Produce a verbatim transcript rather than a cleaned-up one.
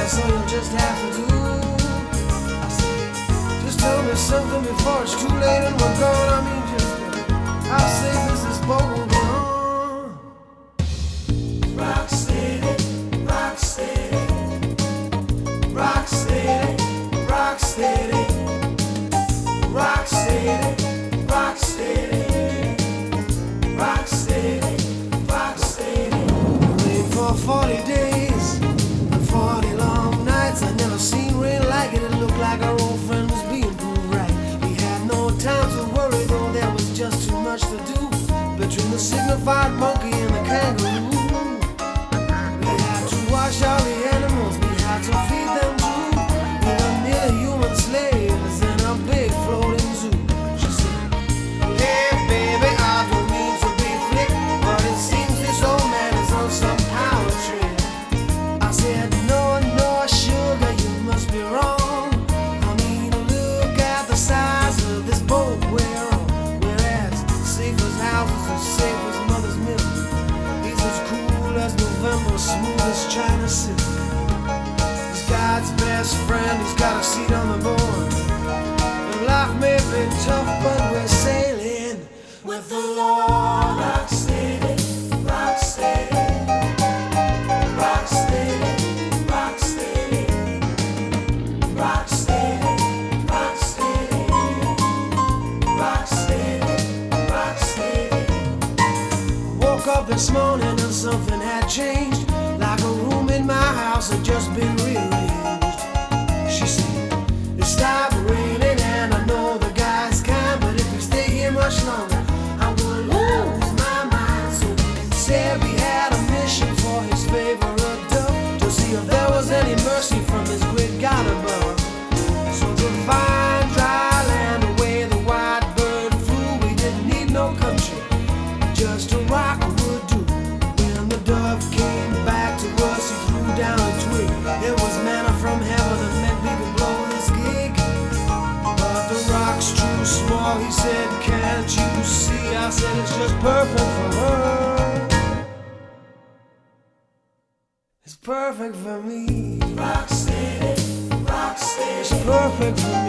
so you'll just have to do. I said, just tell me something before it's too late and we're gone. I mean, just uh, how safe is this boat will be on? Rock steady, rock steady, rock steady, rock steady, rock steady, rock steady, rock steady, rock steady. Rain for forty days and forty long nights. I never seen rain like it. It looked like our old friend was being proved right. We had no time to worry, though there was just too much to do between the signified monkey and the kangaroo. We had to wash all the animals, we had to feed them too. We were nearly human slaves in a big floating zoo. She said, hey baby, I don't mean to be flick, but it seems this old man is on some power trip. I said, no, no, sugar, you must be wrong. I mean, look at the size of this boat we're on. We're as safe as houses, as safe as mother's milk. He's as cool as November, smooth as China silk. He's God's best friend, he's got a seat on the board. And life may be tough, but we're sailing with the Lord. Rock steady, rock steady, rock steady, rock steady, rock steady, rock steady, rock steady, rock steady. Woke up this morning and something had changed, like a room in my house had just been rearranged. She said, it stopped raining and I know the guy's kind, but if we stay here much longer, I'm gonna lose my mind. So we said we had a mission for his favorite dove, to see if there was any mercy from his great God above. So to find dry land away the white bird flew, we didn't need no country, just a rock would do. When the dove came back to us, he threw down a twig. It was manna from heaven that meant we could blow this gig. But the rock's too small, he said, can't you see? I said, it's just perfect for her. It's perfect for me. Rock steady, rock steady. It's perfect for me.